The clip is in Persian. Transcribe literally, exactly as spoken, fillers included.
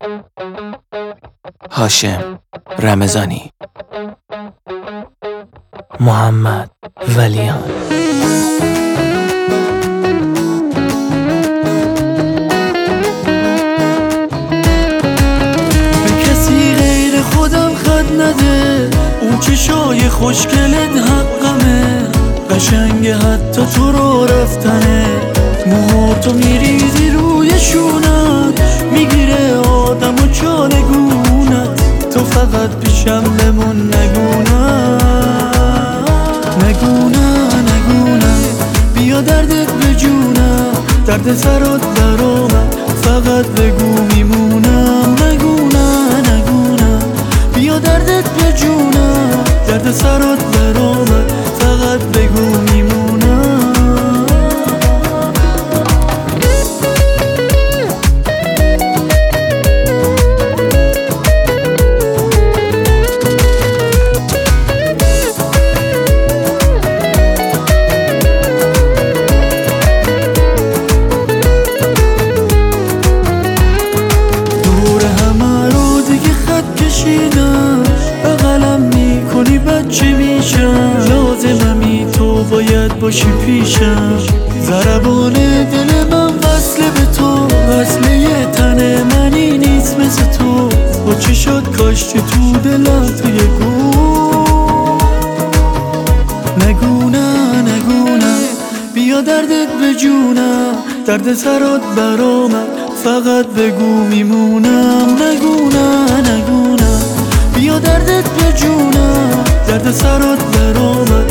هاشم رمضانی، محمد ولیان. به کسی غیر خودم خط نده، اون چشای خوشگلت حقمه، قشنگه حتی تو رو رفتنه، موهاتو میریزی روی شونت، میگیره آدم و چالگونت، تو فقط پیشم بمون نگونه نگونه نگونه، بیا دردت به جونم، درد سرات در اومد، فقط بگو میمونم، نگونه نگونه، بیا دردت به جونم، درد سرات در اومد، فقط بگو میمونم. بغلم میکنی بچه میشم، لازممی تو باید باشی پیشم، ضربان دل من وصله به تو، وصله تن منی نیست مثل تو، با چی شد کاشتی تو دلم توی گو، نگونه نگونه، بیا دردت به جونم، درد سرات برامد، فقط بگو میمونم، نگونه نگونه، بیا دردت به جونم، درد سرات در اومد،